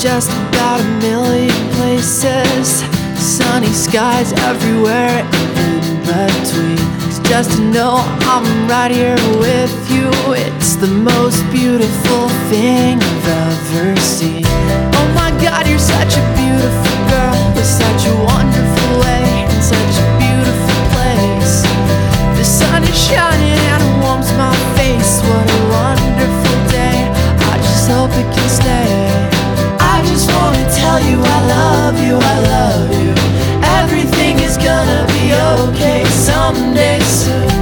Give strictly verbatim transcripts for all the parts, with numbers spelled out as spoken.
just about a million places, sunny skies everywhere in between. It's just to know I'm right here with you. It's the most beautiful thing I've ever seen. Oh my God, you're such a beautiful girl with such a wonderful way and such a beautiful place. The sun is shining and it warms my face. What a wonderful day, I just hope it can stay. I just wanna tell you I love you, I love you. Everything is gonna be okay someday soon.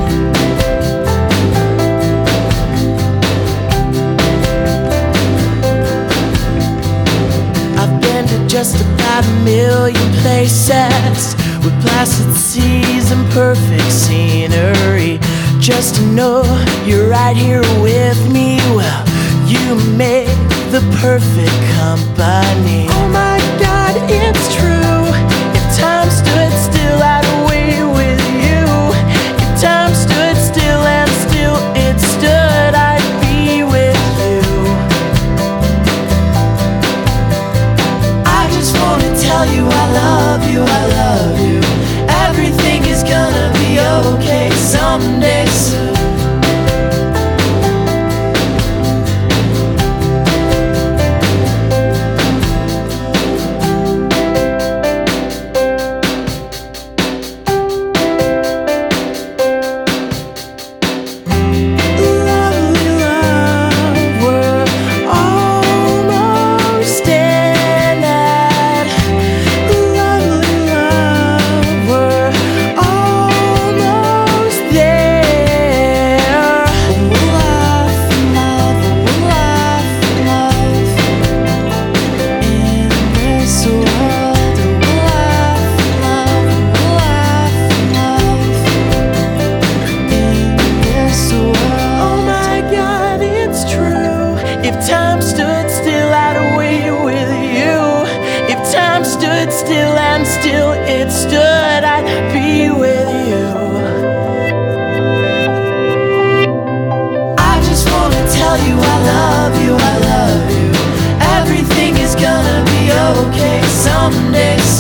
I've been to just about a million places with placid seas and perfect scenery. Just to know you're right here with me, well, you make the perfect company. Oh my God, it's true. If time stood still, I'd away with you. If time stood still and still it stood, I'd be with you. I just wanna tell you I love you, I love you. Everything is gonna be okay someday soon. If time stood still, I'd away with you. If time stood still and still it stood, I'd be with you. I just wanna tell you I love you, I love you. Everything is gonna be okay someday.